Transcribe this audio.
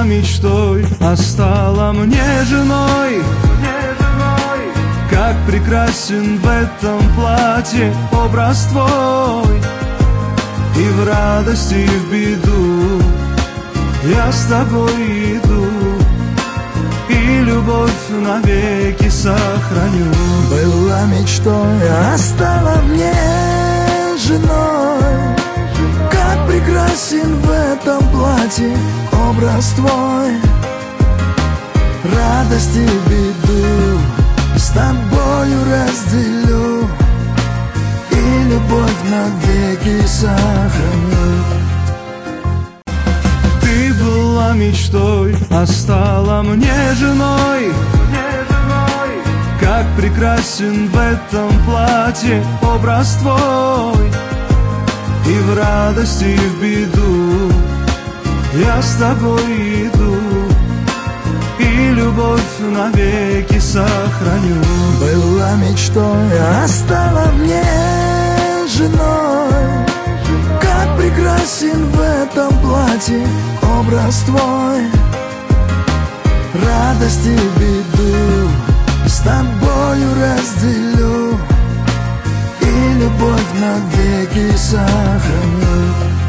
была мечтой, а стала мне женой. Как прекрасен в этом платье образ твой. И в радости, и в беду я с тобой иду, и любовь навеки сохраню. Была мечтой, а стала мне женой. Как прекрасен в этом платье образ твой. Радость и беду с тобою разделю, и любовь навеки сохраню. Ты была мечтой, а стала мне женой. Как прекрасен в этом платье образ твой. И в радости, и в беду я с тобой иду, и любовь навеки сохраню. Была мечтой, а стала мне женой. Как прекрасен в этом платье образ твой. Радость и беду с тобою разделю, и любовь навеки сохраню.